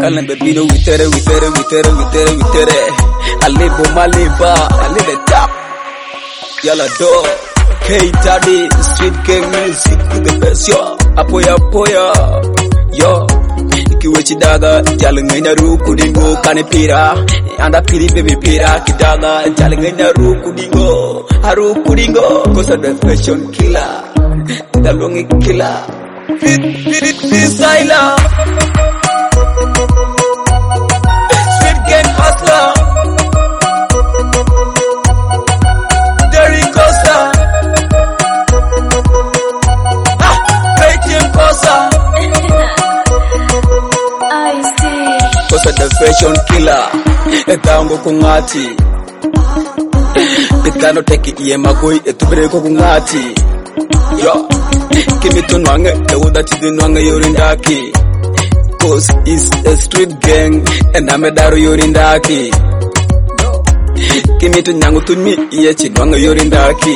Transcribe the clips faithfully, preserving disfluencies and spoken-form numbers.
Talent bebino witere witere witere witere witere. Alebo maliba, ali the top. Yala do. K Daddy, Street Gang Music with the best yo. Apoya apoya. Yo. Ikiwe chidaga, jala ngenya ruku dingo kanipira. Anda piri baby pira kidaga, jala ngenya ruku dingo. Haruku dingo, cause of the fashion killer. The longi killer. Fit, fit, fit, styler. Street Gang hustler. Derry Costa. Ah, Peyton Costa. I see. Cause of the fashion killer. Etango kungati. Pitano teki iye magoi etubere ko kungati. Yo. Kimi to nwange, ewuda chidi nwange yorindaki. Cause it's a street gang, and I'm a daru yorindaki. Kimi to nyangu tunmi, iye chi nwange yorindaki.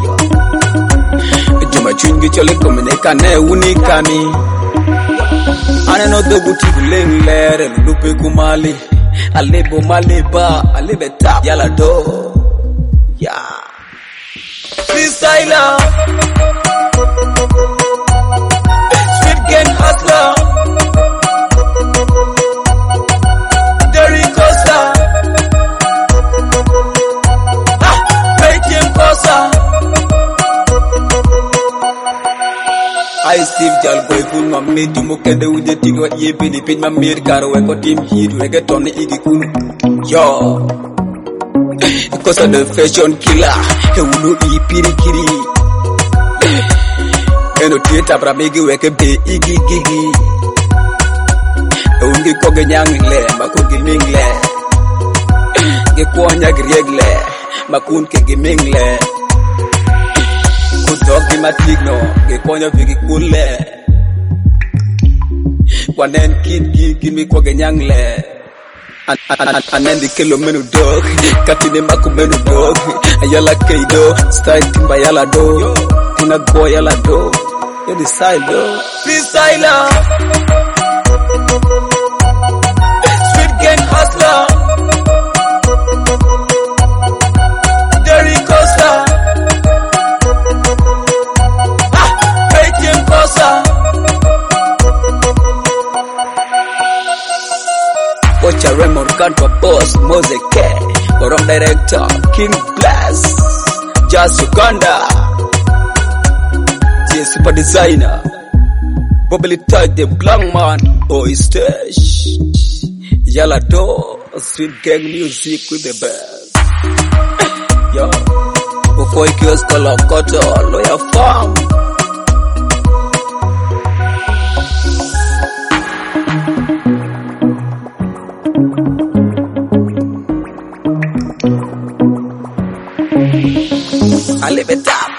Juma chungi chole komineka ne unikani. Ane no dogu tibu lenglere, lupe kumali. Alebo maliba, alibe tap, yala do. Yeah. Freestyler. Street Gang hustler. Derry Costa. Ah, Peyton Costa. I Steve Jal boy kun ma me di mo kende wuje tigi wat ye bini pin ma mir karo we ko tim hit we get on igi kun. Yo. Because of the fashion killer. He unu i piri kiri. Eno theater pra megi weke be igi gigi. Ungi koge nyangle makugi mingle. Ge konya griegle makun ke gimingle. Kudogi matigno ge konya vigi kule. Wanen kid gigi mi koge nyangle. Anendi kilo menu dog, katine maku menu dog. Ayala keido, style timba yala do. Kuna go yala do. You decide do. Freestyler. Street Gang hustler. Derry Costa. Ah, Peyton Costa. Watch a Raymond Cantor boss, Mose K. Borom director, King Blast. Just Uganda. Super designer, bubbly tight the black man, boy stash. Yala do, Street Gang Music with the best. Yo, before you kill color cotton, lawyer farm. I live it up.